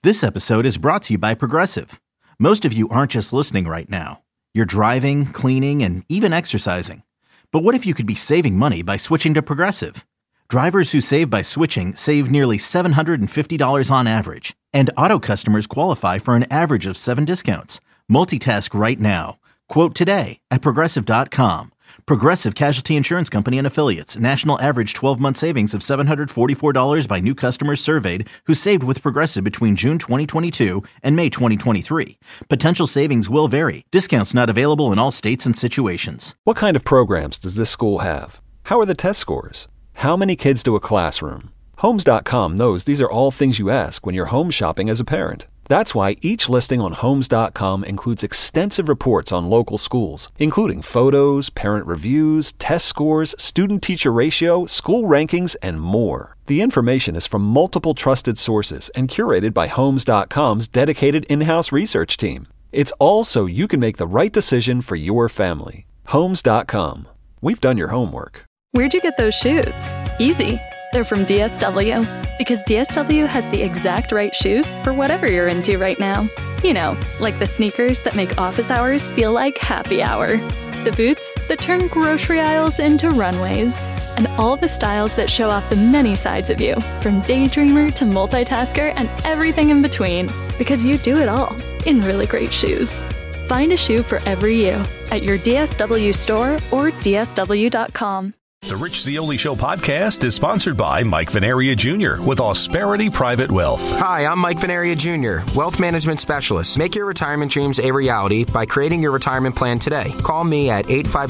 This episode is brought to you by Progressive. Most of you aren't just listening right now. You're driving, cleaning, and even exercising. But what if you could be saving money by switching to Progressive? Drivers who save by switching save nearly $750 on average. And auto customers qualify for an average of 7 discounts. Multitask right now. Quote today at Progressive.com. Progressive Casualty Insurance Company and Affiliates. National average 12-month savings of $744 by new customers surveyed who saved with Progressive between June 2022 and May 2023. Potential savings will vary. Discounts not available in all states and situations. What kind of programs does this school have? How are the test scores? How many kids do a classroom? Homes.com knows these are all things you ask when you're home shopping as a parent. That's why each listing on Homes.com includes extensive reports on local schools, including photos, parent reviews, test scores, student-teacher ratio, school rankings, and more. The information is from multiple trusted sources and curated by Homes.com's dedicated in-house research team. It's all so you can make the right decision for your family. Homes.com. We've done your homework. Where'd you get those shoes? Easy. They're from DSW. Because DSW has the exact right shoes for whatever you're into right now. You know, like the sneakers that make office hours feel like happy hour. The boots that turn grocery aisles into runways. And all the styles that show off the many sides of you, from daydreamer to multitasker and everything in between. Because you do it all in really great shoes. Find a shoe for every you at your DSW store or DSW.com. The Rich Zeoli Show podcast is sponsored by Mike Venaria Jr. with Austerity Private Wealth. Hi, I'm Mike Venaria Jr., Wealth Management Specialist. Make your retirement dreams a reality by creating your retirement plan today. Call me at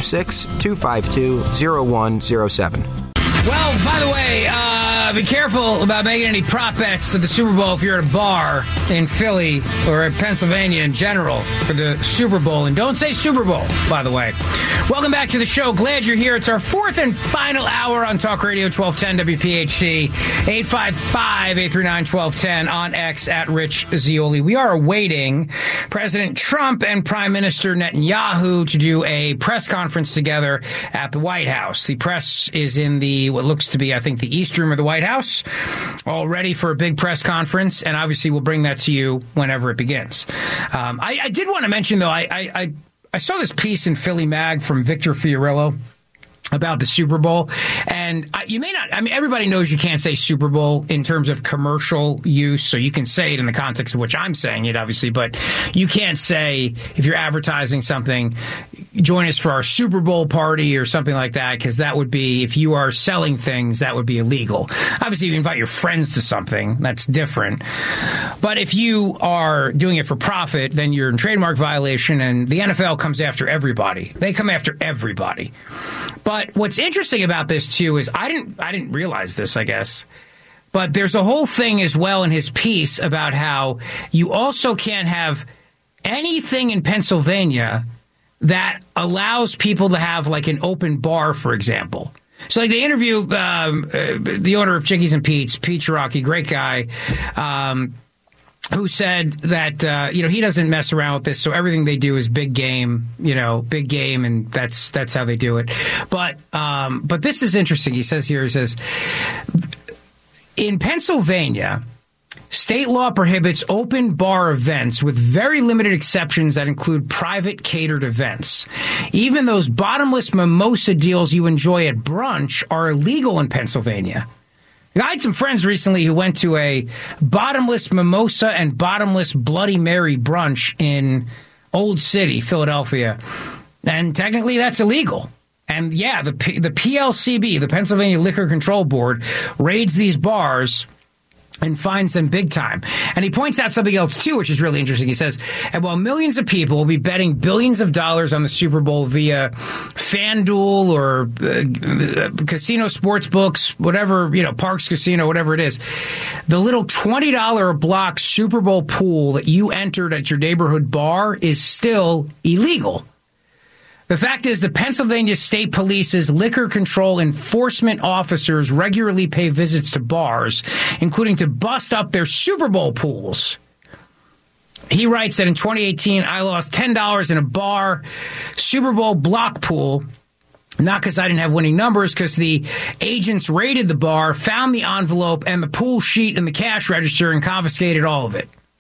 856-252-0107. Well, by the way, be careful about making any prop bets at the Super Bowl if you're at a bar in Philly or in Pennsylvania in general for the Super Bowl. And don't say Super Bowl, by the way. Welcome back to the show. Glad you're here. It's our fourth and final hour on Talk Radio 1210 WPHT, 855-839-1210 on X at Rich Zeoli. We are awaiting President Trump and Prime Minister Netanyahu to do a press conference together at the White House. The press is in what looks to be, I think, the East Room of the White House, all ready for a big press conference, and obviously we'll bring that to you whenever it begins. I did want to mention, though, I saw this piece in Philly Mag from Victor Fiorillo about the Super Bowl, and you may not, everybody knows you can't say Super Bowl in terms of commercial use, so you can say it in the context of which I'm saying it, obviously, but you can't say, if you're advertising something, join us for our Super Bowl party or something like that, because that would be, if you are selling things, that would be illegal. Obviously, if you invite your friends to something, that's different. But if you are doing it for profit, then you're in trademark violation, and the NFL comes after everybody. They come after everybody. But what's interesting about this, too, is I didn't realize this, I guess. But there's a whole thing as well in his piece about how you also can't have anything in Pennsylvania that allows people to have, like, an open bar, for example. So, like, they interview the owner of Chickies and Pete's, Pete Cherokee, great guy, who said that, he doesn't mess around with this, so everything they do is big game, and that's how they do it. But this is interesting. He says, in Pennsylvania, state law prohibits open bar events with very limited exceptions that include private catered events. Even those bottomless mimosa deals you enjoy at brunch are illegal in Pennsylvania. I had some friends recently who went to a bottomless mimosa and bottomless Bloody Mary brunch in Old City, Philadelphia. And technically that's illegal. And yeah, the PLCB, the Pennsylvania Liquor Control Board, raids these bars and finds them big time. And he points out something else, too, which is really interesting. He says, and while millions of people will be betting billions of dollars on the Super Bowl via FanDuel or casino sports books, whatever, Parks Casino, whatever it is, the little $20 a block Super Bowl pool that you entered at your neighborhood bar is still illegal. The fact is, the Pennsylvania State Police's liquor control enforcement officers regularly pay visits to bars, including to bust up their Super Bowl pools. He writes that in 2018, I lost $10 in a bar Super Bowl block pool, not because I didn't have winning numbers, because the agents raided the bar, found the envelope and the pool sheet and the cash register, and confiscated all of it.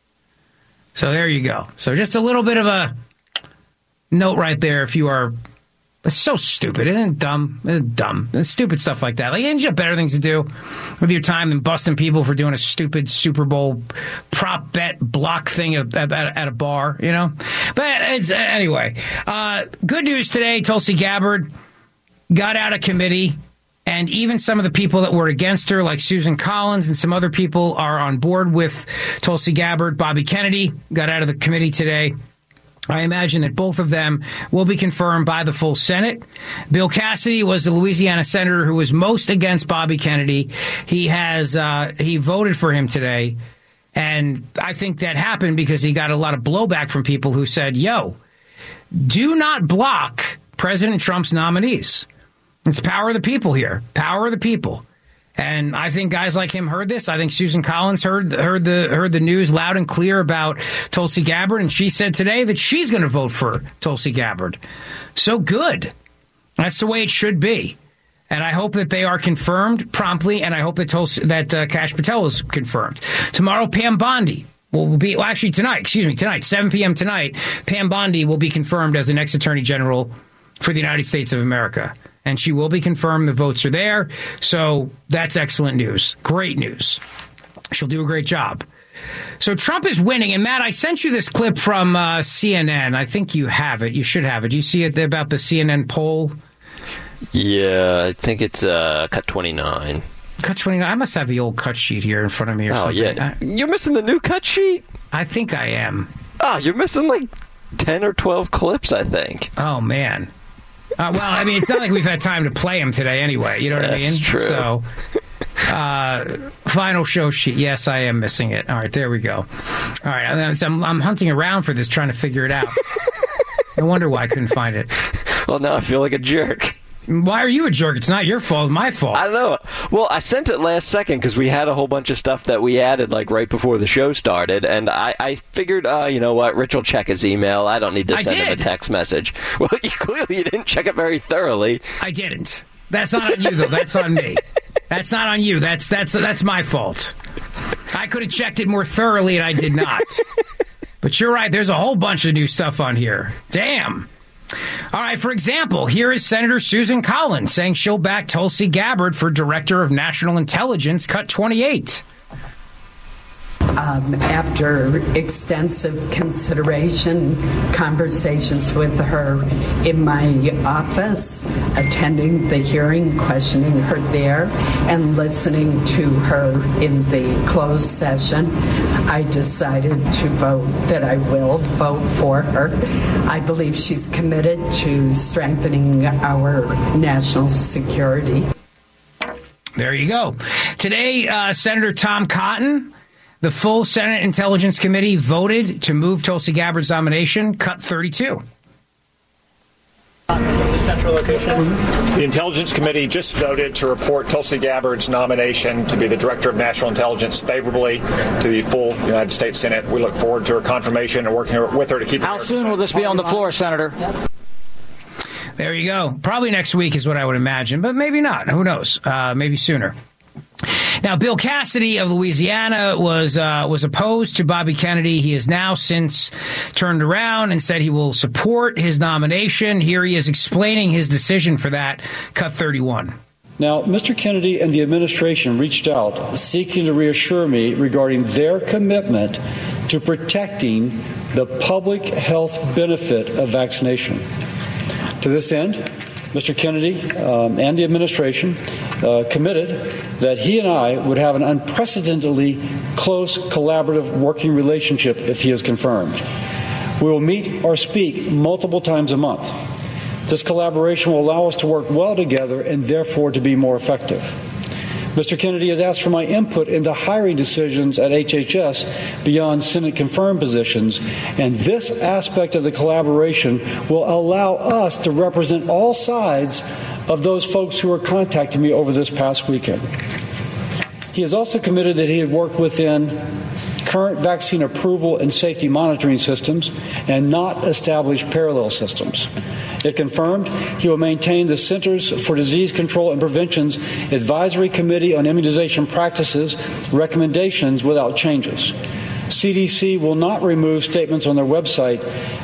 So there you go. So just a little bit of a note right there if you are... It's so stupid. Isn't it dumb? It's dumb. It's stupid stuff like that. Like, you have better things to do with your time than busting people for doing a stupid Super Bowl prop bet block thing at a bar, you know? But anyway, good news today. Tulsi Gabbard got out of committee, and even some of the people that were against her, like Susan Collins and some other people, are on board with Tulsi Gabbard. Bobby Kennedy got out of the committee today. I imagine that both of them will be confirmed by the full Senate. Bill Cassidy was the Louisiana senator who was most against Bobby Kennedy. He voted for him today. And I think that happened because he got a lot of blowback from people who said, do not block President Trump's nominees. It's power of the people here. Power of the people. And I think guys like him heard this. I think Susan Collins heard the news loud and clear about Tulsi Gabbard, and she said today that she's going to vote for Tulsi Gabbard. So good. That's the way it should be. And I hope that they are confirmed promptly, and I hope that Kash Patel is confirmed. Tomorrow, Pam Bondi will be, tonight, 7 p.m. tonight, Pam Bondi will be confirmed as the next Attorney General for the United States of America. And she will be confirmed. The votes are there. So that's excellent news. Great news. She'll do a great job. So Trump is winning. And, Matt, I sent you this clip from CNN. I think you have it. You should have it. Do you see it about the CNN poll? Yeah, I think it's cut 29. Cut 29. I must have the old cut sheet here in front of me or something. Yeah. You're missing the new cut sheet? I think I am. Oh, you're missing like 10 or 12 clips, I think. Oh, man. It's not like we've had time to play them today anyway. You know what I mean? That's true. So, final show sheet. Yes, I am missing it. All right, there we go. All right, I'm hunting around for this, trying to figure it out. No wonder why I couldn't find it. Well, now I feel like a jerk. Why are you a jerk? It's not your fault. It's my fault. I don't know. Well, I sent it last second because we had a whole bunch of stuff that we added like right before the show started, and I figured, you know what, Rich will check his email. I don't need to send him a text message. Well, you didn't check it very thoroughly. I didn't. That's not on you, though. That's on me. That's not on you. That's my fault. I could have checked it more thoroughly, and I did not. But you're right. There's a whole bunch of new stuff on here. Damn. All right, for example, here is Senator Susan Collins saying she'll back Tulsi Gabbard for Director of National Intelligence, cut 28. After extensive consideration, conversations with her in my office, attending the hearing, questioning her there, and listening to her in the closed session, I decided to vote that I will vote for her. I believe she's committed to strengthening our national security. There you go. Today, Senator Tom Cotton, the full Senate Intelligence Committee, voted to move Tulsi Gabbard's nomination, cut 32. The central location. The Intelligence Committee just voted to report Tulsi Gabbard's nomination to be the Director of National Intelligence favorably to the full United States Senate. We look forward to her confirmation and working with her to keep. How soon will this be on the floor, Senator? There you go. Probably next week is what I would imagine, but maybe not. Who knows? Maybe sooner. Now, Bill Cassidy of Louisiana was opposed to Bobby Kennedy. He has now since turned around and said he will support his nomination. Here he is explaining his decision for that, cut 31. Now, Mr. Kennedy and the administration reached out seeking to reassure me regarding their commitment to protecting the public health benefit of vaccination. To this end, Mr. Kennedy and the administration committed that he and I would have an unprecedentedly close collaborative working relationship if he is confirmed. We will meet or speak multiple times a month. This collaboration will allow us to work well together and therefore to be more effective. Mr. Kennedy has asked for my input into hiring decisions at HHS beyond Senate-confirmed positions, and this aspect of the collaboration will allow us to represent all sides of those folks who are contacting me over this past weekend. He has also committed that he would work within current vaccine approval and safety monitoring systems and not establish parallel systems. If confirmed, he will maintain the Centers for Disease Control and Prevention's Advisory Committee on Immunization Practices recommendations without changes. CDC will not remove statements on their website.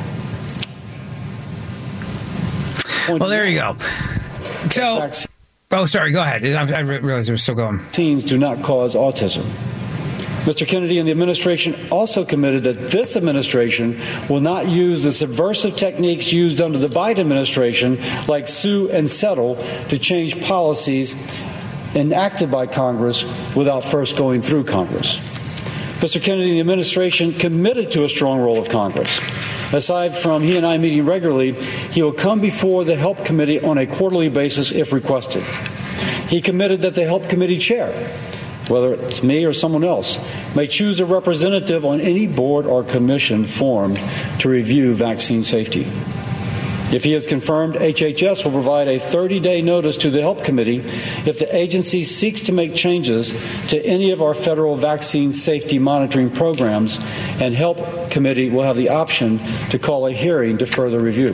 Well, there you go. So, sorry, go ahead. I realized it was still going. Vaccines do not cause autism. Mr. Kennedy and the administration also committed that this administration will not use the subversive techniques used under the Biden administration, like sue and settle, to change policies enacted by Congress without first going through Congress. Mr. Kennedy and the administration committed to a strong role of Congress. Aside from he and I meeting regularly, he will come before the Help Committee on a quarterly basis if requested. He committed that the Help Committee chair, whether it's me or someone else, may choose a representative on any board or commission formed to review vaccine safety. If he is confirmed, HHS will provide a 30-day notice to the Help Committee if the agency seeks to make changes to any of our federal vaccine safety monitoring programs, and Help Committee will have the option to call a hearing to further review.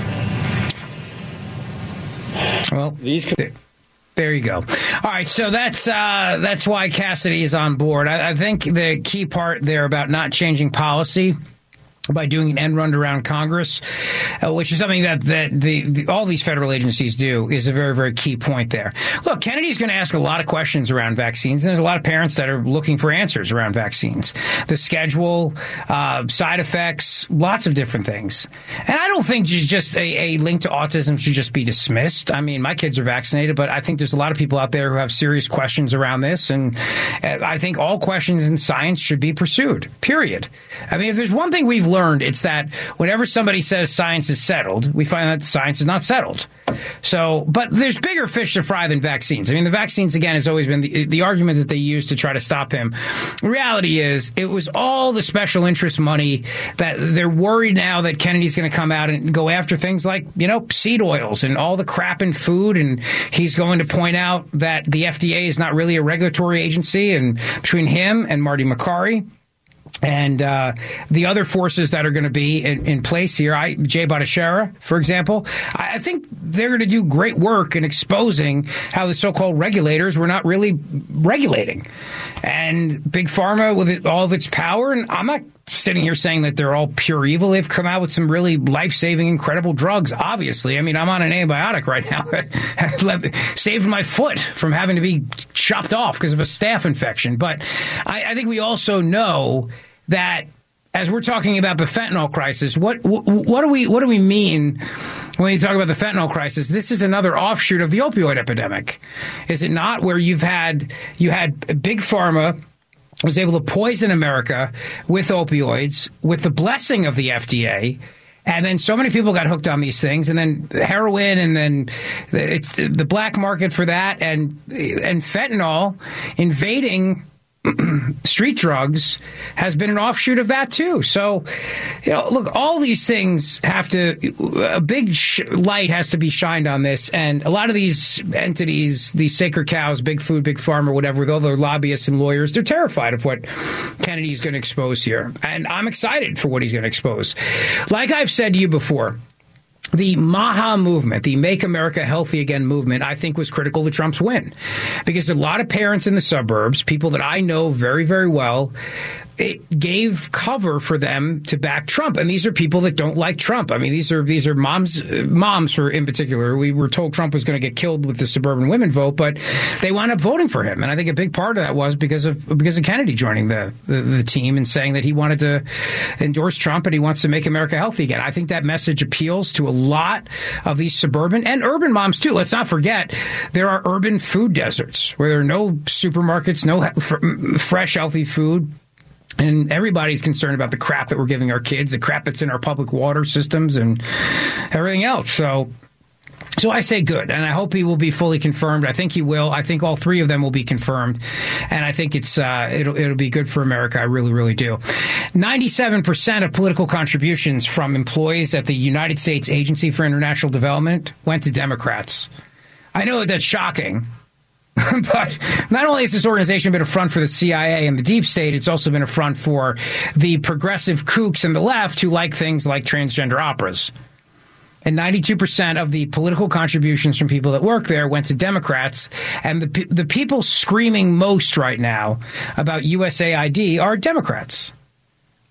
Well, there you go. All right, so that's why Cassidy is on board. I think the key part there about not changing policy by doing an end run around Congress, which is something that all these federal agencies do, is a very, very key point there. Look, Kennedy's going to ask a lot of questions around vaccines, and there's a lot of parents that are looking for answers around vaccines. The schedule, side effects, lots of different things. And I don't think just a link to autism should just be dismissed. I mean, my kids are vaccinated, but I think there's a lot of people out there who have serious questions around this, and I think all questions in science should be pursued, period. I mean, if there's one thing we've learned, it's that whenever somebody says science is settled, we find that science is not settled. So, but there's bigger fish to fry than vaccines. I mean, the vaccines, again, has always been the argument that they used to try to stop him. The reality is it was all the special interest money that they're worried now that Kennedy's going to come out and go after things like, seed oils and all the crap in food. And he's going to point out that the FDA is not really a regulatory agency. And between him and Marty Makary and the other forces that are going to be in place here, Jay Bhattacharya, for example, I think they're going to do great work in exposing how the so-called regulators were not really regulating. And Big Pharma, with all of its power, and I'm not sitting here saying that they're all pure evil. They've come out with some really life-saving, incredible drugs, obviously. I mean, I'm on an antibiotic right now. Saved my foot from having to be chopped off because of a staph infection. But I think we also know that as we're talking about the fentanyl crisis, what do we mean when you talk about the fentanyl crisis? This is another offshoot of the opioid epidemic, is it not? Where you had Big Pharma was able to poison America with opioids with the blessing of the FDA. And then so many people got hooked on these things, and then heroin, and then it's the black market for that, and fentanyl invading street drugs has been an offshoot of that too. So, look, all these things have to, a big light has to be shined on this. And a lot of these entities, these sacred cows, Big Food, Big Pharma, whatever, with all their lobbyists and lawyers, they're terrified of what Kennedy's going to expose here. And I'm excited for what he's going to expose. Like I've said to you before, the MAHA movement, the Make America Healthy Again movement, I think was critical to Trump's win. Because a lot of parents in the suburbs, people that I know very, very well, it gave cover for them to back Trump. And these are people that don't like Trump. I mean, these are moms for in particular. We were told Trump was going to get killed with the suburban women vote, but they wound up voting for him. And I think a big part of that was because of Kennedy joining the team and saying that he wanted to endorse Trump and he wants to make America healthy again. I think that message appeals to a lot of these suburban and urban moms too. Let's not forget there are urban food deserts where there are no supermarkets, no fresh, healthy food. And everybody's concerned about the crap that we're giving our kids, the crap that's in our public water systems and everything else. So I say good, and I hope he will be fully confirmed. I think he will. I think all three of them will be confirmed, and I think it'll be good for America. I really, really do. 97% of political contributions from employees at the United States Agency for International Development went to Democrats. I know that's shocking. But not only has this organization been a front for the CIA and the deep state, it's also been a front for the progressive kooks and the left who like things like transgender operas. And 92% of the political contributions from people that work there went to Democrats. And the people screaming most right now about USAID are Democrats.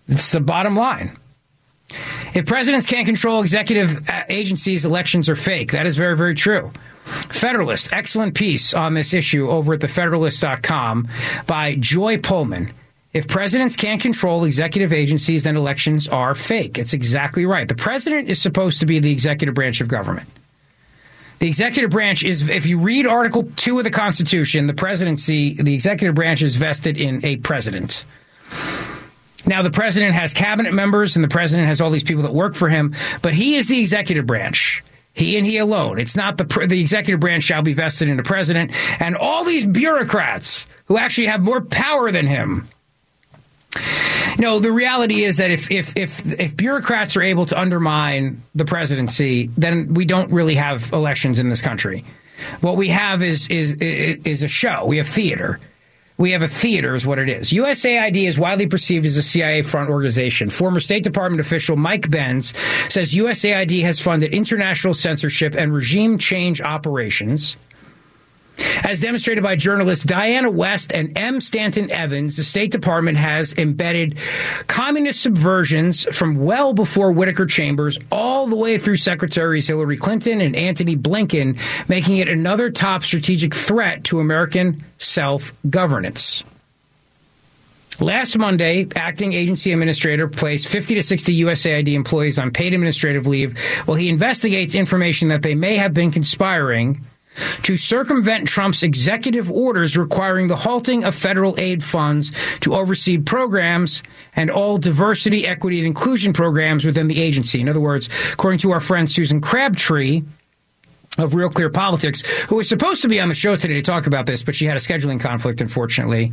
It's the bottom line. If presidents can't control executive agencies, elections are fake. That is very, very true. Federalist, excellent piece on this issue over at thefederalist.com by Joy Pullman. If presidents can't control executive agencies, then elections are fake. It's exactly right. The president is supposed to be the executive branch of government. The executive branch is, if you read Article 2 of the Constitution, the presidency, the executive branch is vested in a president. Now, the president has cabinet members and the president has all these people that work for him, but he is the executive branch. He and he alone. It's not the executive branch shall be vested in the president and all these bureaucrats who actually have more power than him. No, the reality is that if bureaucrats are able to undermine the presidency, then we don't really have elections in this country. What we have is a show. We have theater. We have a theater is what it is. USAID is widely perceived as a CIA front organization. Former State Department official Mike Benz says USAID has funded international censorship and regime change operations. As demonstrated by journalists Diana West and M. Stanton Evans, the State Department has embedded communist subversions from well before Whittaker Chambers all the way through Secretaries Hillary Clinton and Antony Blinken, making it another top strategic threat to American self-governance. Last Monday, acting agency administrator placed 50 to 60 USAID employees on paid administrative leave while he investigates information that they may have been conspiring to circumvent Trump's executive orders requiring the halting of federal aid funds to oversee programs and all diversity, equity, and inclusion programs within the agency. In other words, according to our friend Susan Crabtree of Real Clear Politics, who was supposed to be on the show today to talk about this, but she had a scheduling conflict, unfortunately,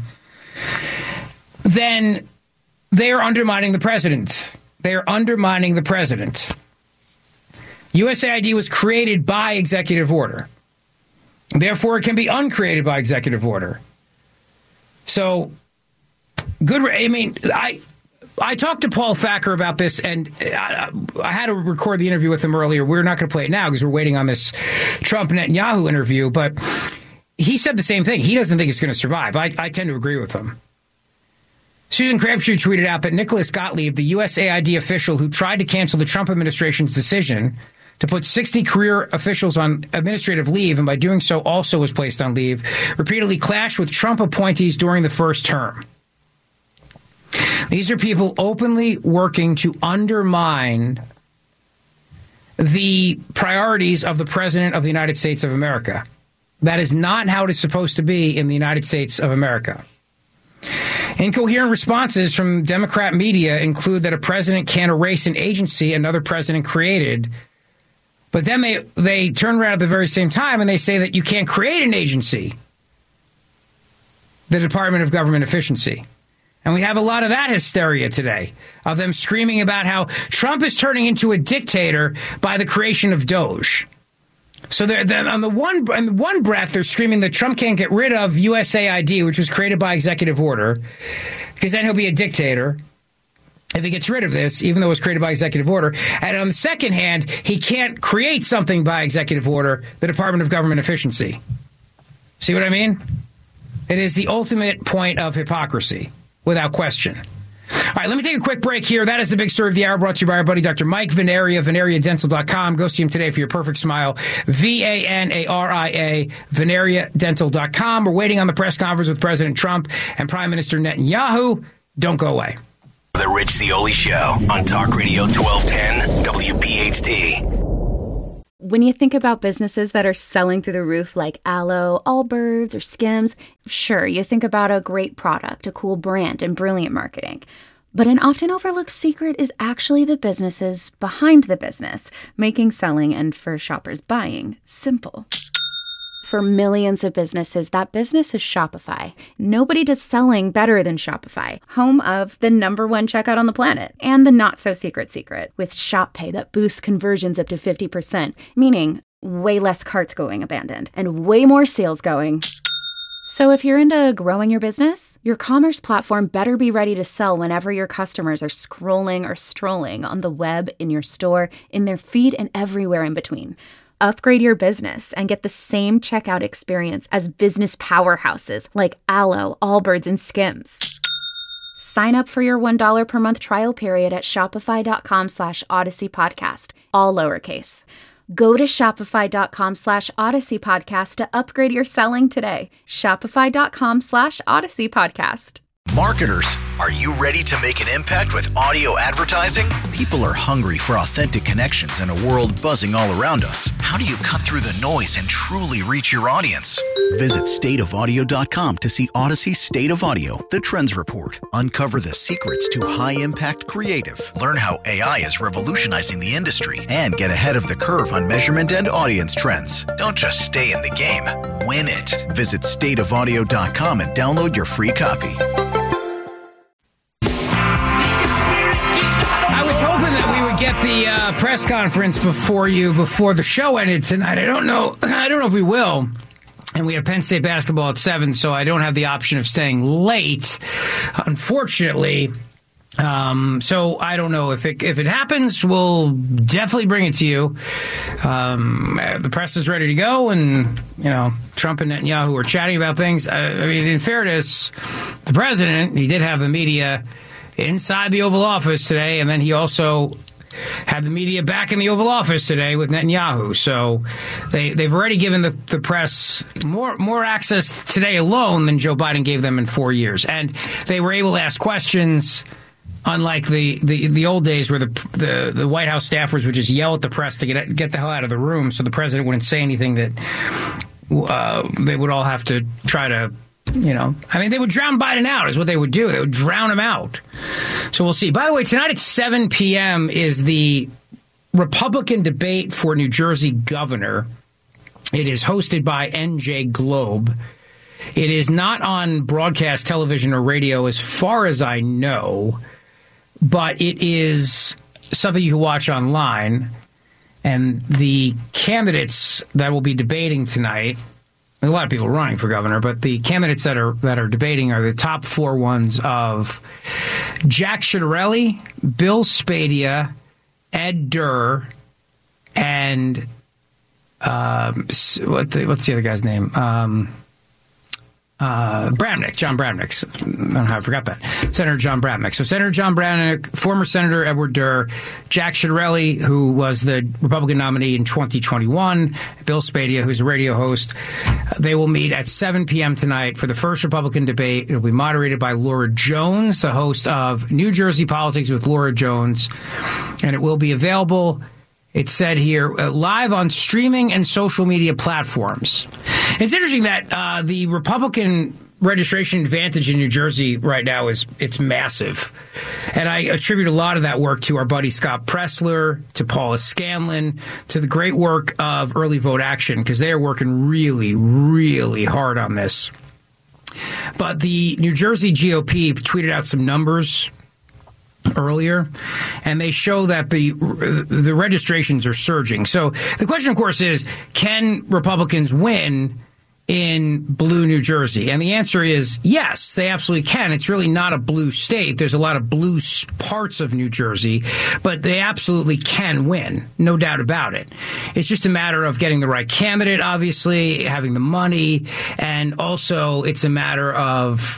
then they are undermining the president. They are undermining the president. USAID was created by executive order. Therefore, it can be uncreated by executive order. So, I talked to Paul Thacker about this, and I had to record the interview with him earlier. We're not going to play it now because we're waiting on this Trump-Netanyahu interview, but he said the same thing. He doesn't think it's going to survive. I tend to agree with him. Susan Crabtree tweeted out that Nicholas Gottlieb, the USAID official who tried to cancel the Trump administration's decision to put 60 career officials on administrative leave, and by doing so also was placed on leave, repeatedly clashed with Trump appointees during the first term. These are people openly working to undermine the priorities of the President of the United States of America. That is not how it is supposed to be in the United States of America. Incoherent responses from Democrat media include that a president can't erase an agency another president created. But then they turn around at the very same time and they say that you can't create an agency, the Department of Government Efficiency. And we have a lot of that hysteria today, of them screaming about how Trump is turning into a dictator by the creation of DOGE. So on the one breath, they're screaming that Trump can't get rid of USAID, which was created by executive order, because then he'll be a dictator if he gets rid of this, even though it was created by executive order. And on the second hand, he can't create something by executive order, the Department of Government Efficiency. See what I mean? It is the ultimate point of hypocrisy, without question. All right, let me take a quick break here. That is the big story of the hour, brought to you by our buddy Dr. Mike Venaria, VenariaDental.com. Go see him today for your perfect smile. Vanaria, VenariaDental.com. We're waiting on the press conference with President Trump and Prime Minister Netanyahu. Don't go away. The Rich Zeoli Show on Talk Radio 1210 WPHT. When you think about businesses that are selling through the roof like Aloe, Allbirds, or Skims, sure, you think about a great product, a cool brand, and brilliant marketing. But an often overlooked secret is actually the businesses behind the business, making selling and for shoppers buying simple. For millions of businesses, that business is Shopify. Nobody does selling better than Shopify, home of the #1 checkout on the planet, and the not-so-secret secret, with Shop Pay that boosts conversions up to 50%, meaning way less carts going abandoned, and way more sales going. So if you're into growing your business, your commerce platform better be ready to sell whenever your customers are scrolling or strolling on the web, in your store, in their feed, and everywhere in between. Upgrade your business and get the same checkout experience as business powerhouses like Aloe, Allbirds, and Skims. Sign up for your $1 per month trial period at shopify.com/Odyssey Podcast, all lowercase. Go to shopify.com/Odyssey Podcast to upgrade your selling today. Shopify.com/Odyssey Podcast. Marketers, are you ready to make an impact with audio advertising? People are hungry for authentic connections in a world buzzing all around us. How do you cut through the noise and truly reach your audience? Visit stateofaudio.com to see Odyssey's State of Audio, the Trends Report. Uncover the secrets to high-impact creative. Learn how AI is revolutionizing the industry and get ahead of the curve on measurement and audience trends. Don't just stay in the game, win it. Visit stateofaudio.com and download your free copy. Get the press conference before the show ended tonight. I don't know if we will. And we have Penn State basketball at 7, so I don't have the option of staying late, unfortunately. So I don't know if it happens. We'll definitely bring it to you. The press is ready to go, and Trump and Netanyahu are chatting about things. I mean, in fairness, the president, he did have the media inside the Oval Office today, and then he also had the media back in the Oval Office today with Netanyahu. So they've already given the press more access today alone than Joe Biden gave them in 4 years. And they were able to ask questions, unlike the old days where the White House staffers would just yell at the press to get the hell out of the room so the president wouldn't say anything that they would all have to try to they would drown Biden out is what they would do. They would drown him out. So we'll see. By the way, tonight at 7 p.m. is the Republican debate for New Jersey governor. It is hosted by NJ Globe. It is not on broadcast television or radio as far as I know, but it is something you can watch online. And the candidates that will be debating tonight, there's a lot of people running for governor, but the candidates that are debating are the top 4 ones of Jack Ciattarelli, Bill Spadea, Ed Durr, and what's the other guy's name? Bramnick, John Bramnick. I don't know how I forgot that. Senator John Bramnick. So Senator John Bramnick, former Senator Edward Durr, Jack Ciattarelli, who was the Republican nominee in 2021, Bill Spadea, who's a radio host. They will meet at 7 p.m. tonight for the first Republican debate. It'll be moderated by Laura Jones, the host of New Jersey Politics with Laura Jones, and it will be available, it said here, live on streaming and social media platforms. It's interesting that the Republican registration advantage in New Jersey right now it's massive. And I attribute a lot of that work to our buddy Scott Pressler, to Paula Scanlon, to the great work of Early Vote Action, because they are working really, really hard on this. But the New Jersey GOP tweeted out some numbers earlier, and they show that the registrations are surging. So the question, of course, is, can Republicans win in blue New Jersey? And the answer is yes, they absolutely can. It's really not a blue state. There's a lot of blue parts of New Jersey, but they absolutely can win, no doubt about it. It's just a matter of getting the right candidate, obviously, having the money, and also it's a matter of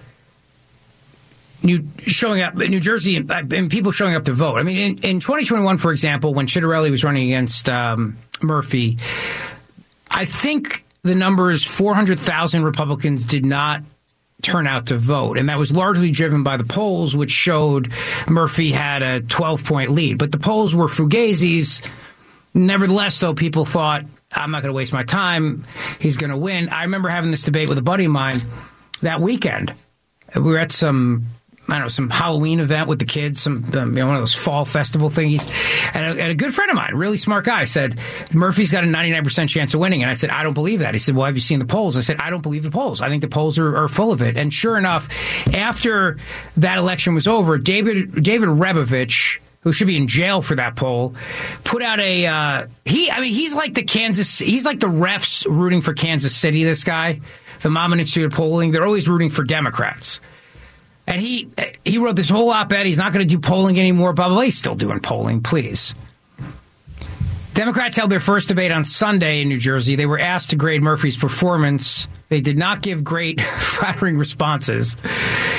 showing up in New Jersey and people showing up to vote. I mean, in 2021, for example, when Ciattarelli was running against Murphy, I think the number is 400,000 Republicans did not turn out to vote. And that was largely driven by the polls, which showed Murphy had a 12-point lead. But the polls were fugazis. Nevertheless, though, people thought, I'm not going to waste my time. He's going to win. I remember having this debate with a buddy of mine that weekend. We were at some Halloween event with the kids, one of those fall festival thingies. And a good friend of mine, a really smart guy, said, Murphy's got a 99% chance of winning. And I said, I don't believe that. He said, well, have you seen the polls? I said, I don't believe the polls. I think the polls are full of it. And sure enough, after that election was over, David Rebovich, who should be in jail for that poll, put out he's like the refs rooting for Kansas City, this guy, the Mammon Institute of Polling. They're always rooting for Democrats. And he wrote this whole op-ed. He's not going to do polling anymore, blah, blah, blah. He's still doing polling, please. Democrats held their first debate on Sunday in New Jersey. They were asked to grade Murphy's performance. They did not give great, flattering responses.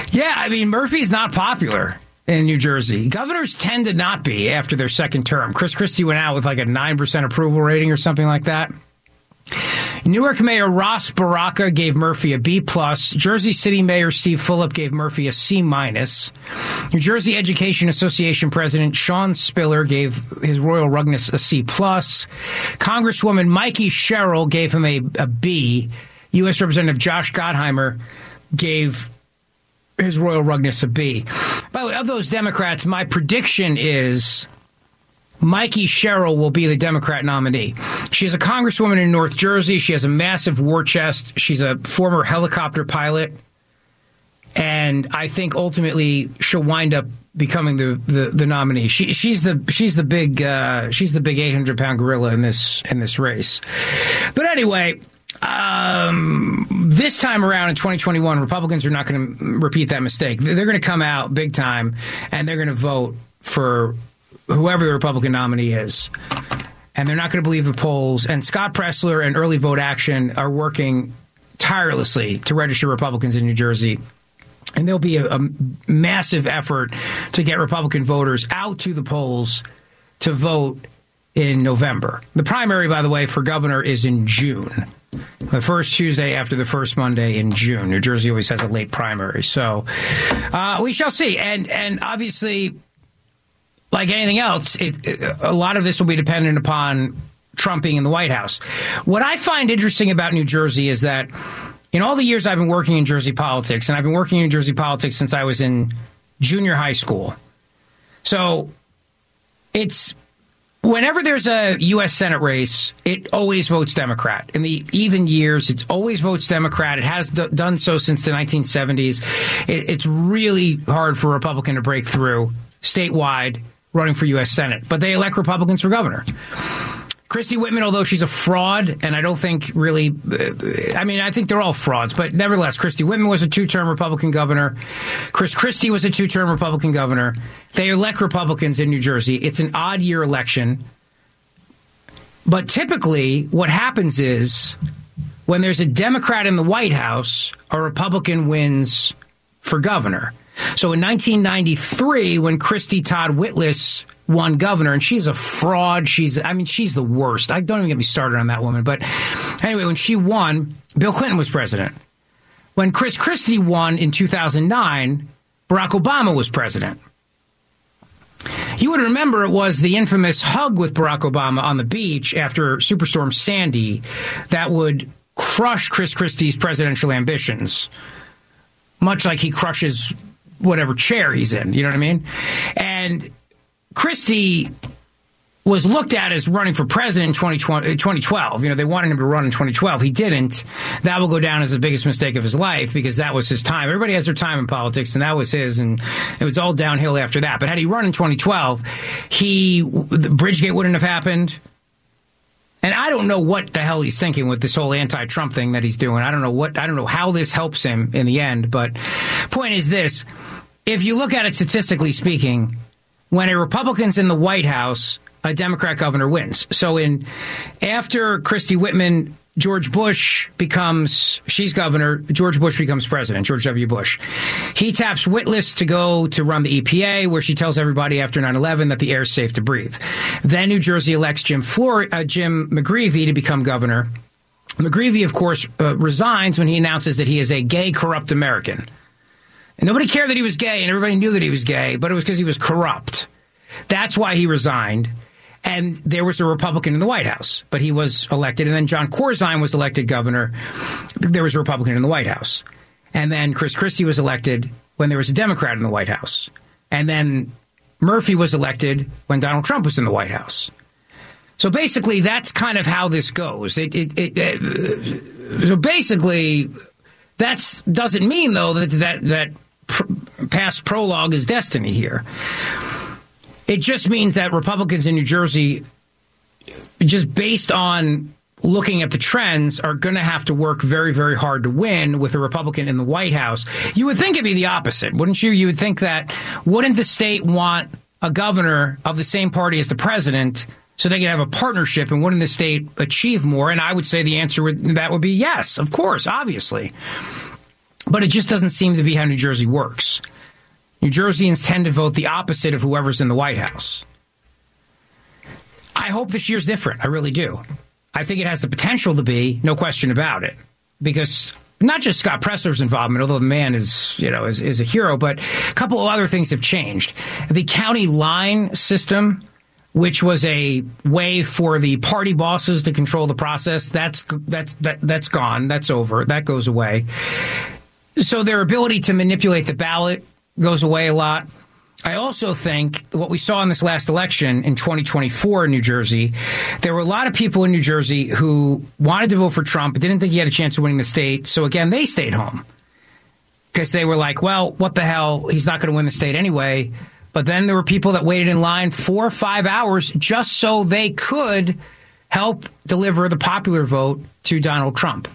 Yeah, I mean, Murphy's not popular in New Jersey. Governors tend to not be after their second term. Chris Christie went out with like a 9% approval rating or something like that. Newark Mayor Ross Baraka gave Murphy a B+. Jersey City Mayor Steve Fulop gave Murphy a C-. New Jersey Education Association President Sean Spiller gave his royal rugness a C+. Congresswoman Mikey Sherrill gave him a B. U.S. Representative Josh Gottheimer gave his royal rugness a B. By the way, of those Democrats, my prediction is Mikey Sherrill will be the Democrat nominee. She's a congresswoman in North Jersey. She has a massive war chest. She's a former helicopter pilot. And I think ultimately she'll wind up becoming the nominee. She's the big 800-pound gorilla in this race. But anyway, this time around in 2021, Republicans are not going to repeat that mistake. They're going to come out big time, and they're going to vote for whoever the Republican nominee is. And they're not going to believe the polls. And Scott Pressler and Early Vote Action are working tirelessly to register Republicans in New Jersey. And there'll be a massive effort to get Republican voters out to the polls to vote in November. The primary, by the way, for governor is in June. The first Tuesday after the first Monday in June. New Jersey always has a late primary. So we shall see. And obviously, like anything else, a lot of this will be dependent upon Trump being in the White House. What I find interesting about New Jersey is that in all the years I've been working in Jersey politics, and I've been working in Jersey politics since I was in junior high school. So it's whenever there's a U.S. Senate race, it always votes Democrat. In the even years, it always votes Democrat. It has done so since the 1970s. It's really hard for a Republican to break through statewide running for U.S. Senate. But they elect Republicans for governor. Christie Whitman, although she's a fraud, and I don't think really, I think they're all frauds, but nevertheless, Christie Whitman was a two-term Republican governor. Chris Christie was a two-term Republican governor. They elect Republicans in New Jersey. It's an odd year election. But typically, what happens is when there's a Democrat in the White House, a Republican wins for governor. So in 1993, when Christy Todd Whitlis won governor, and she's a fraud, she's the worst. Don't even get me started on that woman. But anyway, when she won, Bill Clinton was president. When Chris Christie won in 2009, Barack Obama was president. You would remember it was the infamous hug with Barack Obama on the beach after Superstorm Sandy that would crush Chris Christie's presidential ambitions, much like he crushes whatever chair he's in, you know what I mean? And Christie was looked at as running for president in 2012. You know, they wanted him to run in 2012. He didn't. That will go down as the biggest mistake of his life because that was his time. Everybody has their time in politics, and that was his, and it was all downhill after that. But had he run in 2012, Bridgegate wouldn't have happened. And I don't know what the hell he's thinking with this whole anti-Trump thing that he's doing. I don't know how this helps him in the end. But point is this. If you look at it statistically speaking, when a Republican's in the White House, a Democrat governor wins. So after Christie Whitman, George Bush she's governor, George Bush becomes president, George W. Bush. He taps Whitlis to go to run the EPA, where she tells everybody after 9/11 that the air is safe to breathe. Then New Jersey elects Jim McGreevey to become governor. McGreevey, of course, resigns when he announces that he is a gay, corrupt American. And nobody cared that he was gay, and everybody knew that he was gay, but it was because he was corrupt. That's why he resigned. And there was a Republican in the White House, but he was elected. And then John Corzine was elected governor. There was a Republican in the White House. And then Chris Christie was elected when there was a Democrat in the White House. And then Murphy was elected when Donald Trump was in the White House. So basically, that's kind of how this goes. So basically, that doesn't mean, though, that past prologue is destiny here. It just means that Republicans in New Jersey, just based on looking at the trends, are going to have to work very, very hard to win with a Republican in the White House. You would think it'd be the opposite, wouldn't you? You would think that wouldn't the state want a governor of the same party as the president so they could have a partnership, and wouldn't the state achieve more? And I would say the answer to that would be yes, of course, obviously. But it just doesn't seem to be how New Jersey works. New Jerseyans tend to vote the opposite of whoever's in the White House. I hope this year's different. I really do. I think it has the potential to be, no question about it, because not just Scott Presler's involvement, although the man is a hero, but a couple of other things have changed. The county line system, which was a way for the party bosses to control the process, that's gone. That's over. That goes away. So their ability to manipulate the ballot goes away a lot. I also think what we saw in this last election in 2024 in New Jersey, there were a lot of people in New Jersey who wanted to vote for Trump but didn't think he had a chance of winning the state. So, again, they stayed home because they were like, well, what the hell? He's not going to win the state anyway. But then there were people that waited in line 4 or 5 hours just so they could help deliver the popular vote to Donald Trump.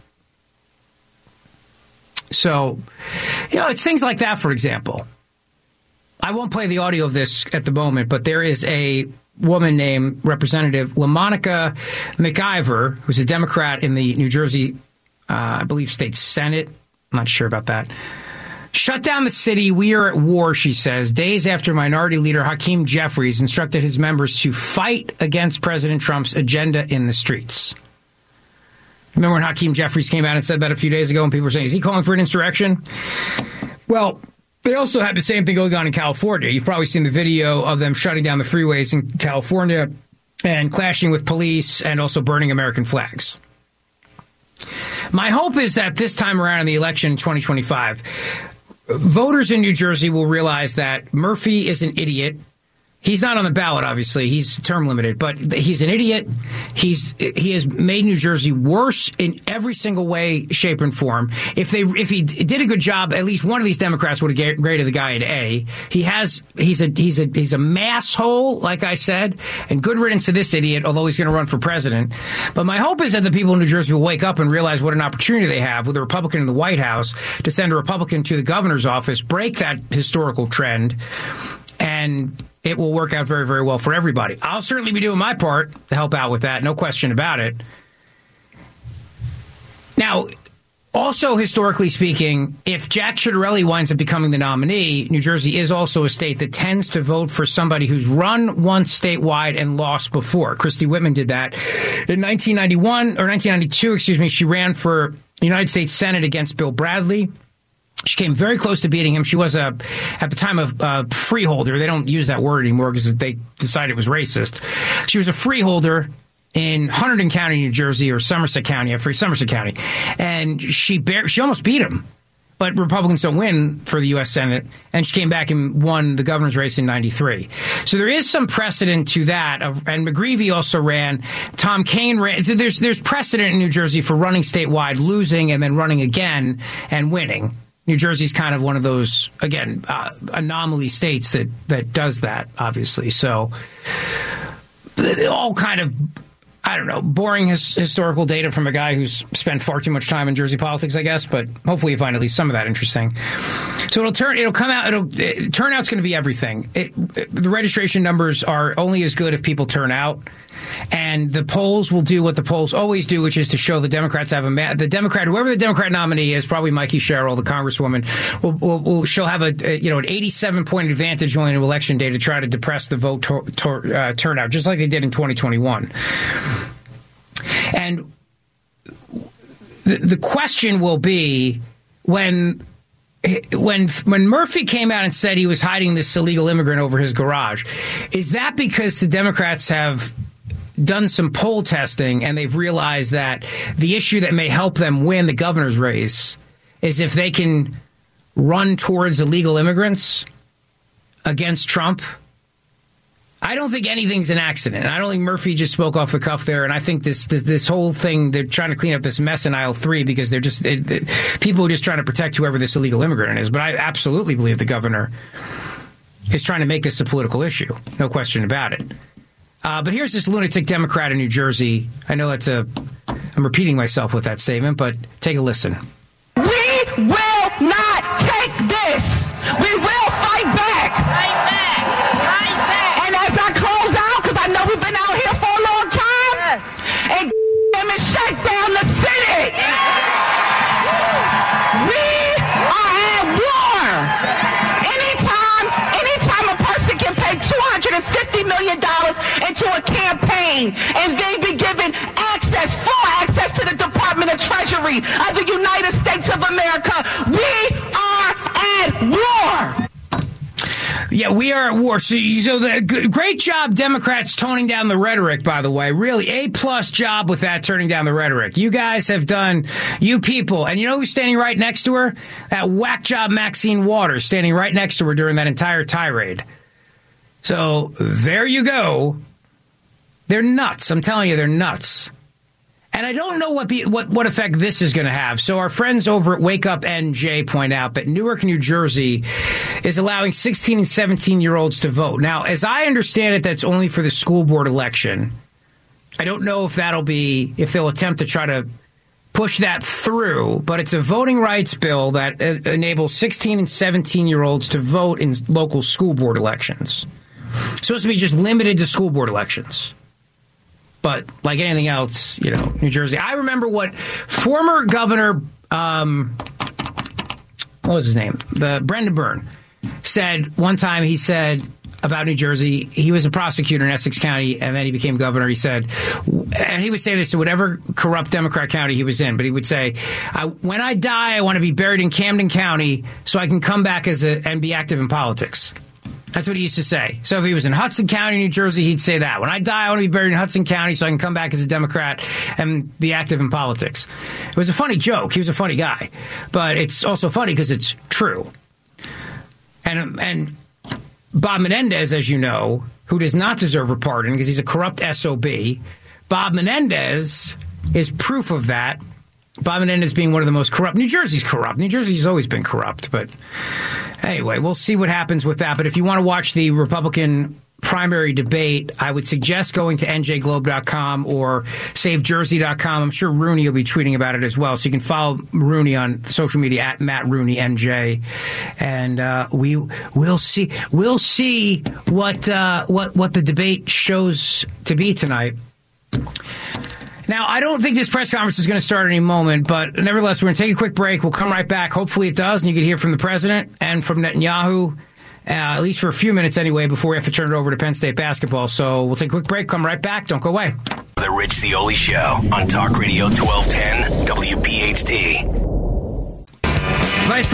So, it's things like that, for example. I won't play the audio of this at the moment, but there is a woman named Representative LaMonica McIver, who's a Democrat in the New Jersey, I believe, State Senate. I'm not sure about that. Shut down the city. We are at war, she says, days after Minority Leader Hakeem Jeffries instructed his members to fight against President Trump's agenda in the streets. Remember when Hakeem Jeffries came out and said that a few days ago and people were saying, is he calling for an insurrection? Well, they also had the same thing going on in California. You've probably seen the video of them shutting down the freeways in California and clashing with police and also burning American flags. My hope is that this time around in the election in 2025, voters in New Jersey will realize that Murphy is an idiot. He's not on the ballot, obviously. He's term limited, but he's an idiot. He has made New Jersey worse in every single way, shape, and form. If he did a good job, at least one of these Democrats would have graded the guy an A. He's a mass hole, like I said, and good riddance to this idiot, although he's going to run for president. But my hope is that the people in New Jersey will wake up and realize what an opportunity they have with a Republican in the White House to send a Republican to the governor's office, break that historical trend, and it will work out very, very well for everybody. I'll certainly be doing my part to help out with that, no question about it. Now, also historically speaking, if Jack Ciattarelli winds up becoming the nominee, New Jersey is also a state that tends to vote for somebody who's run once statewide and lost before. Christy Whitman did that in 1992, she ran for the United States Senate against Bill Bradley. She came very close to beating him. She was, at the time, a freeholder. They don't use that word anymore because they decided it was racist. She was a freeholder in Hunterdon County, New Jersey, or Somerset County, Somerset County. And she almost beat him. But Republicans don't win for the U.S. Senate. And she came back and won the governor's race in 93. So there is some precedent to that. And McGreevey also ran. Tom Kean ran. So there's precedent in New Jersey for running statewide, losing, and then running again and winning. New Jersey's kind of one of those, again, anomaly states that does that, obviously. So all kind of, I don't know, boring historical data from a guy who's spent far too much time in Jersey politics, I guess. But hopefully you find at least some of that interesting. So turnout's going to be everything. The registration numbers are only as good if people turn out. And the polls will do what the polls always do, which is to show the Democrats have whoever the Democrat nominee is, probably Mikey Sherrill, the congresswoman, she'll have an 87-point advantage going into election day to try to depress the vote turnout, just like they did in 2021. And the question will be when Murphy came out and said he was hiding this illegal immigrant over his garage, is that because the Democrats have done some poll testing and they've realized that the issue that may help them win the governor's race is if they can run towards illegal immigrants against Trump? I don't think anything's an accident. I don't think Murphy just spoke off the cuff there. And I think this whole thing, they're trying to clean up this mess in aisle 3 because they're just people are just trying to protect whoever this illegal immigrant is. But I absolutely believe the governor is trying to make this a political issue. No question about it. But here's this lunatic Democrat in New Jersey. I know I'm repeating myself with that statement, but take a listen. We will not take this. We will fight back. Fight back. Fight back. And as I close out, because I know we've been out here for a long time, and shut down the city. We territory of the United States of America. We are at war. Yeah, we are at war. So great job, Democrats, toning down the rhetoric, by the way. Really, A-plus job with that, turning down the rhetoric. You guys have done, you people. And you know who's standing right next to her? That whack job Maxine Waters, standing right next to her during that entire tirade. So there you go. They're nuts. I'm telling you, they're nuts. And I don't know what effect this is going to have. So our friends over at Wake Up NJ point out that Newark, New Jersey is allowing 16 and 17-year-olds to vote. Now, as I understand it, that's only for the school board election. I don't know if if they'll attempt to try to push that through, but it's a voting rights bill that enables 16 and 17-year-olds to vote in local school board elections. It's supposed to be just limited to school board elections. But like anything else, New Jersey. I remember what former governor, what was his name? Brendan Byrne said one time. He said about New Jersey, he was a prosecutor in Essex County, and then he became governor. He said, and he would say this to whatever corrupt Democrat county he was in, but he would say, when I die, I want to be buried in Camden County so I can come back and be active in politics. That's what he used to say. So if he was in Hudson County, New Jersey, he'd say that. When I die, I want to be buried in Hudson County so I can come back as a Democrat and be active in politics. It was a funny joke. He was a funny guy. But it's also funny because it's true. And Bob Menendez, as you know, who does not deserve a pardon because he's a corrupt SOB, Bob Menendez is proof of that. Bob Menendez being one of the most corrupt. New Jersey's corrupt. New Jersey's always been corrupt. But anyway, we'll see what happens with that. But if you want to watch the Republican primary debate, I would suggest going to njglobe.com or savejersey.com. I'm sure Rooney will be tweeting about it as well. So you can follow Rooney on social media at MattRooneyNJ. And we'll see what the debate shows to be tonight. Now, I don't think this press conference is going to start any moment, but nevertheless, we're going to take a quick break. We'll come right back. Hopefully it does, and you can hear from the president and from Netanyahu, at least for a few minutes anyway, before we have to turn it over to Penn State basketball. So we'll take a quick break, come right back. Don't go away. The Rich Zeoli Show on Talk Radio 1210 WPHT. Vice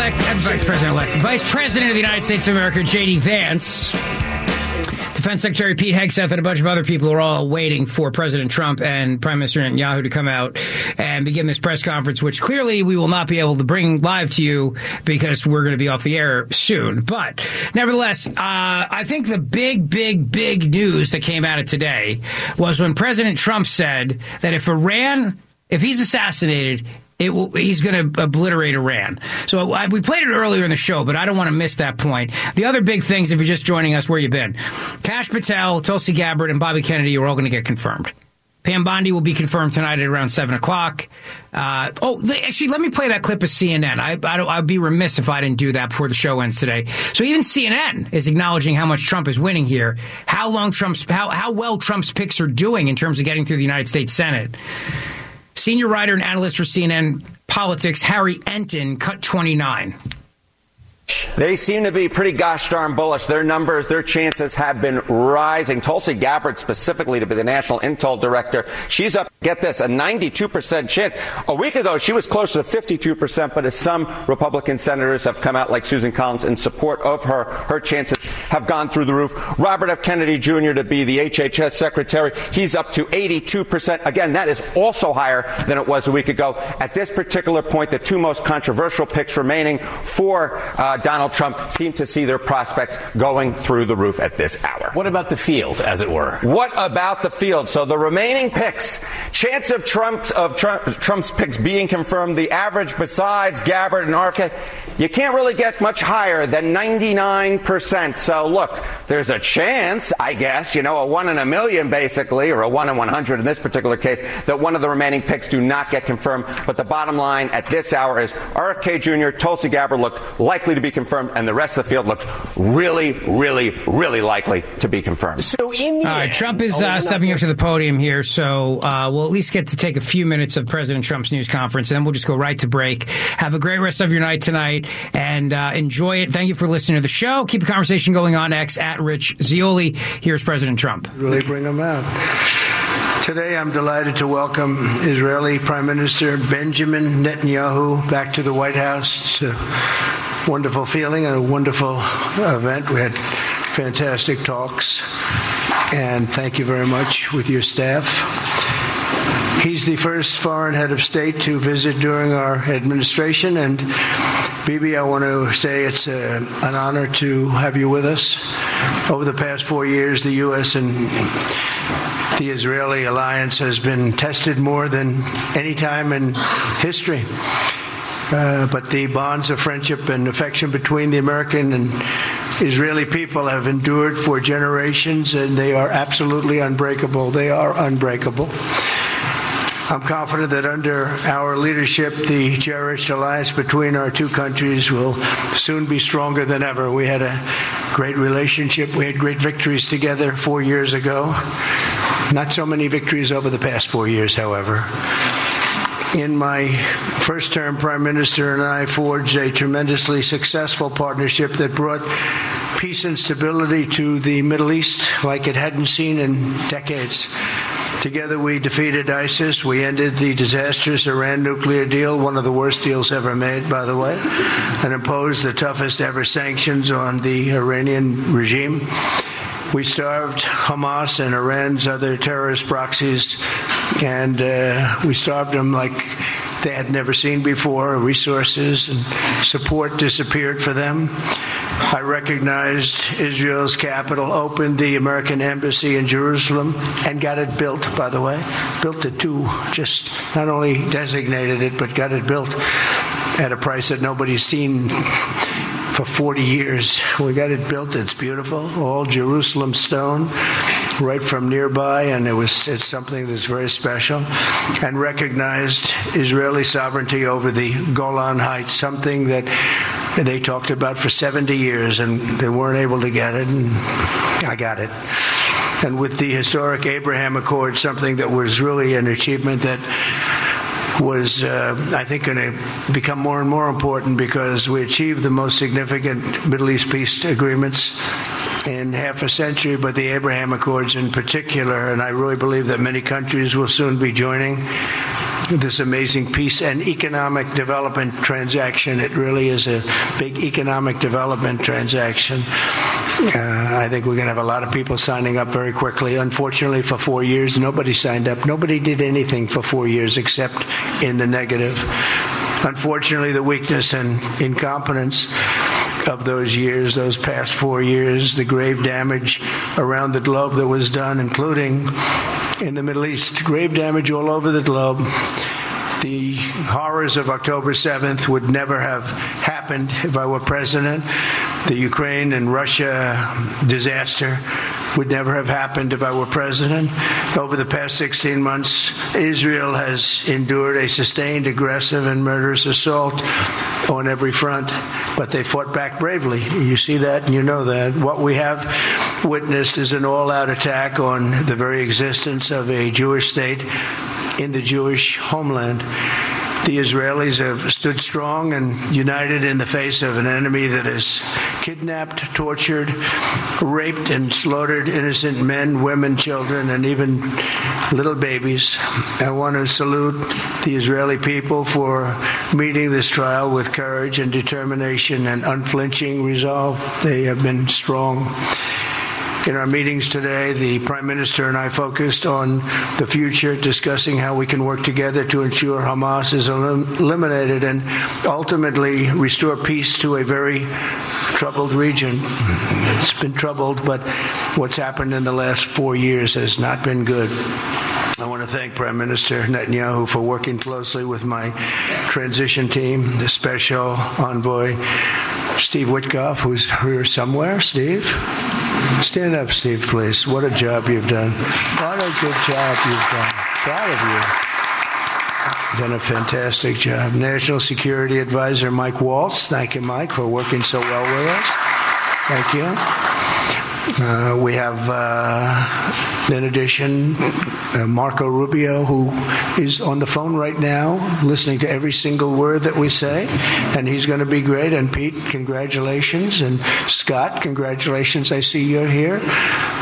President of the United States of America, J.D. Vance, Defense Secretary Pete Hegseth, and a bunch of other people are all waiting for President Trump and Prime Minister Netanyahu to come out and begin this press conference, which clearly we will not be able to bring live to you because we're going to be off the air soon. But nevertheless, I think the big news that came out of today was when President Trump said that if he's assassinated, he's going to obliterate Iran. So we played it earlier in the show, but I don't want to miss that point. The other big things, if you're just joining us, where you been? Kash Patel, Tulsi Gabbard, and Bobby Kennedy are all going to get confirmed. Pam Bondi will be confirmed tonight at around 7 o'clock. Actually, let me play that clip of CNN. I'd be remiss if I didn't do that before the show ends today. So even CNN is acknowledging how much Trump is winning here, how well Trump's picks are doing in terms of getting through the United States Senate. Senior writer and analyst for CNN Politics, Harry Enton, cut 29. They seem to be pretty gosh darn bullish. Their numbers, their chances have been rising. Tulsi Gabbard, specifically, to be the National Intel Director, she's up, get this, a 92% chance. A week ago, she was closer to 52%, but as some Republican senators have come out, like Susan Collins, in support of her chances have gone through the roof. Robert F. Kennedy Jr. to be the HHS Secretary, he's up to 82%. Again, that is also higher than it was a week ago. At this particular point, the two most controversial picks remaining for Donald Trump seem to see their prospects going through the roof at this hour. What about the field, as it were? What about the field? So the remaining picks, chance of Trump's picks being confirmed, the average besides Gabbard and RFK, you can't really get much higher than 99%. So look, there's a chance, I guess, a 1 in a million basically, or a 1 in 100 in this particular case, that one of the remaining picks do not get confirmed. But the bottom line at this hour is RFK Jr., Tulsi Gabbard look likely to be confirmed, and the rest of the field looks really, really, really likely to be confirmed. So in the end, Trump is stepping up to the podium here, so we'll at least get to take a few minutes of President Trump's news conference, and then we'll just go right to break. Have a great rest of your night tonight, and enjoy it. Thank you for listening to the show. Keep the conversation going on X at Rich Zeoli. Here's President Trump. Really bring him out. Today, I'm delighted to welcome Israeli Prime Minister Benjamin Netanyahu back to the White House. It's a wonderful feeling and a wonderful event. We had fantastic talks, and thank you very much with your staff. He's the first foreign head of state to visit during our administration, and Bibi, I want to say it's an honor to have you with us. Over the past 4 years, the U.S. and the Israeli alliance has been tested more than any time in history. But the bonds of friendship and affection between the American and Israeli people have endured for generations, and they are absolutely unbreakable. They are unbreakable. I'm confident that under our leadership, the cherished alliance between our two countries will soon be stronger than ever. We had a great relationship. We had great victories together 4 years ago. Not so many victories over the past 4 years, however. In my first term, Prime Minister and I forged a tremendously successful partnership that brought peace and stability to the Middle East like it hadn't seen in decades. Together we defeated ISIS. We ended the disastrous Iran nuclear deal, one of the worst deals ever made, by the way, and imposed the toughest ever sanctions on the Iranian regime. We starved Hamas and Iran's other terrorist proxies, and we starved them like they had never seen before. Resources and support disappeared for them. I recognized Israel's capital, opened the American embassy in Jerusalem, and got it built, by the way. Built it too, just not only designated it, but got it built at a price that nobody's seen for 40 years. We got it built. It's beautiful. All Jerusalem stone, right from nearby, and it's something that's very special. And recognized Israeli sovereignty over the Golan Heights, something that they talked about for 70 years, and they weren't able to get it, and I got it. And with the historic Abraham Accord, something that was really an achievement that was, I think, going to become more and more important because we achieved the most significant Middle East peace agreements in half a century, but the Abraham Accords in particular, and I really believe that many countries will soon be joining this amazing peace and economic development transaction. It really is a big economic development transaction. I think we're going to have a lot of people signing up very quickly. Unfortunately, for 4 years, nobody signed up. Nobody did anything for 4 years except in the negative. Unfortunately, the weakness and incompetence of those years, those past 4 years, the grave damage around the globe that was done, including in the Middle East, grave damage all over the globe. The horrors of October 7th would never have happened if I were president. The Ukraine and Russia disaster would never have happened if I were president. Over the past 16 months, Israel has endured a sustained, aggressive, and murderous assault on every front, but they fought back bravely. You see that and you know that. What we have witnessed is an all-out attack on the very existence of a Jewish state in the Jewish homeland. The Israelis have stood strong and united in the face of an enemy that has kidnapped, tortured, raped, and slaughtered innocent men, women, children, and even little babies. I want to salute the Israeli people for meeting this trial with courage and determination and unflinching resolve. They have been strong. In our meetings today, the Prime Minister and I focused on the future, discussing how we can work together to ensure Hamas is eliminated and ultimately restore peace to a very troubled region. It's been troubled, but what's happened in the last 4 years has not been good. I want to thank Prime Minister Netanyahu for working closely with my transition team, the special envoy, Steve Witkoff, who's here somewhere. Steve? Stand up, Steve, please. What a job you've done. What a good job you've done. Proud of you. Done a fantastic job. National Security Advisor Mike Waltz. Thank you, Mike, for working so well with us. Thank you. We have, in addition, Marco Rubio, who is on the phone right now, listening to every single word that we say, and he's going to be great. And Pete, congratulations. And Scott, congratulations. I see you're here.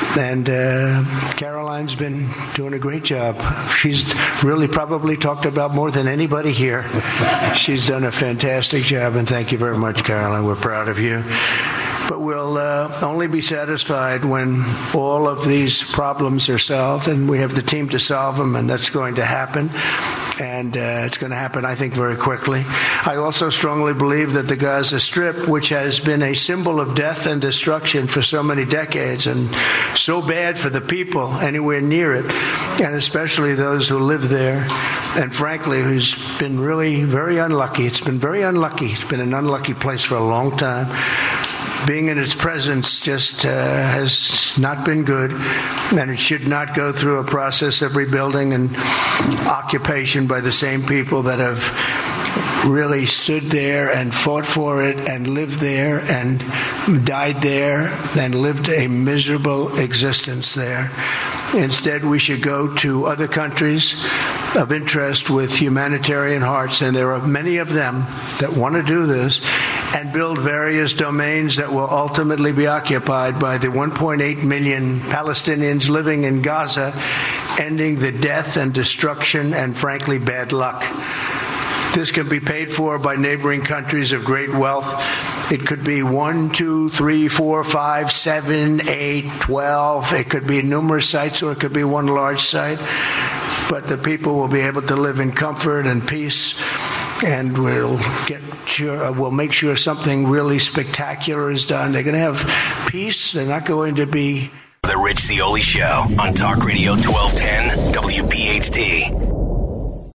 And Caroline's been doing a great job. She's really probably talked about more than anybody here. She's done a fantastic job, and thank you very much, Caroline. We're proud of you. But we'll only be satisfied when all of these problems are solved, and we have the team to solve them, and that's going to happen. And it's going to happen, I think, very quickly. I also strongly believe that the Gaza Strip, which has been a symbol of death and destruction for so many decades and so bad for the people anywhere near it, and especially those who live there, and frankly, who's been really very unlucky. It's been very unlucky. It's been an unlucky place for a long time. Being in its presence just has not been good, and it should not go through a process of rebuilding and occupation by the same people that have really stood there and fought for it and lived there and died there and lived a miserable existence there. Instead, we should go to other countries of interest with humanitarian hearts, and there are many of them that want to do this, and build various domains that will ultimately be occupied by the 1.8 million Palestinians living in Gaza, ending the death and destruction and, frankly, bad luck. This can be paid for by neighboring countries of great wealth. It could be 1, 2, 3, 4, 5, 7, 8, 12. It could be numerous sites, or it could be one large site. But the people will be able to live in comfort and peace, and we'll make sure something really spectacular is done. They're going to have peace. They're not going to be... The Rich Zeoli Show on Talk Radio 1210 WPHT.